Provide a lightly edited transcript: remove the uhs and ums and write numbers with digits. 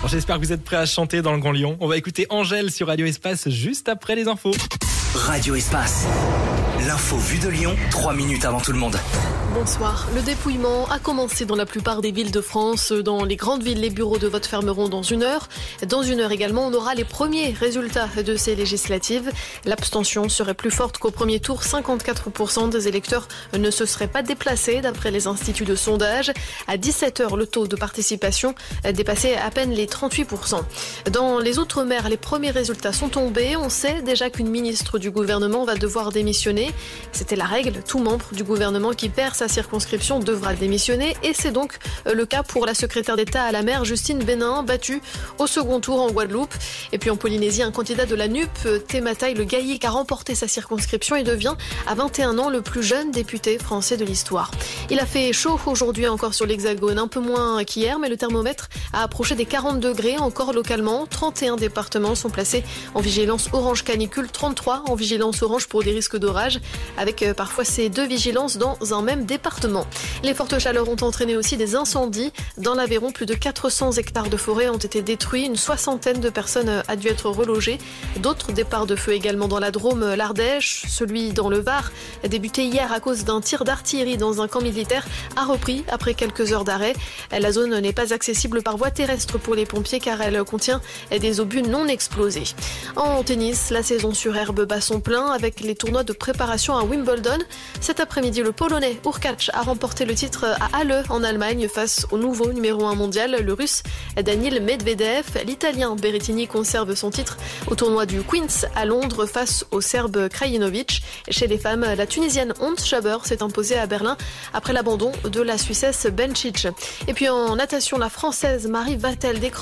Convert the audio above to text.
J'espère que vous êtes prêts à chanter dans le Grand Lyon. On va écouter Angèle sur Radio Espace juste après les infos. Radio Espace. L'info vue de Lyon, 3 minutes avant tout le monde. Bonsoir. Le dépouillement a commencé dans la plupart des villes de France. Dans les grandes villes, les bureaux de vote fermeront dans 1 heure. Dans 1 heure également, on aura les premiers résultats de ces législatives. L'abstention serait plus forte qu'au premier tour. 54% des électeurs ne se seraient pas déplacés d'après les instituts de sondage. À 17h, le taux de participation dépassait à peine les 38%. Dans les Outre-mer, les premiers résultats sont tombés. On sait déjà qu'une ministre du gouvernement va devoir démissionner. C'était la règle. Tout membre du gouvernement qui perd sa circonscription devra démissionner et c'est donc le cas pour la secrétaire d'État à la mer Justine Benin, battue au second tour en Guadeloupe. Et puis en Polynésie, un candidat de la NUP, Tematai Le Gaillic, a remporté sa circonscription et devient à 21 ans le plus jeune député français de l'histoire. Il a fait chaud aujourd'hui encore sur l'Hexagone, un peu moins qu'hier, mais le thermomètre a approché des 40 degrés encore localement. 31 départements sont placés en vigilance orange canicule, 33 en vigilance orange pour des risques d'orage, avec parfois ces 2 vigilances dans un même département. Les fortes chaleurs ont entraîné aussi des incendies. Dans l'Aveyron, plus de 400 hectares de forêt ont été détruits. Une 60aine de personnes a dû être relogées. D'autres départs de feu également dans la Drôme, l'Ardèche. Celui dans le Var, débuté hier à cause d'un tir d'artillerie dans un camp militaire, a repris après quelques heures d'arrêt. La zone n'est pas accessible par voie terrestre pour les pompiers car elle contient des obus non explosés. En tennis, la saison sur herbe bat son plein avec les tournois de préparation à Wimbledon. Cet après-midi, le Polonais Hurkacz a remporté le titre à Halle en Allemagne face au nouveau numéro 1 mondial, le Russe Daniil Medvedev. L'Italien Berrettini conserve son titre au tournoi du Queen's à Londres face au Serbe Krajinovic. Chez les femmes, la Tunisienne Ons Jabeur s'est imposée à Berlin après l'abandon de la Suissesse Bencic. Et puis en natation, la Française Marie Vatel décroche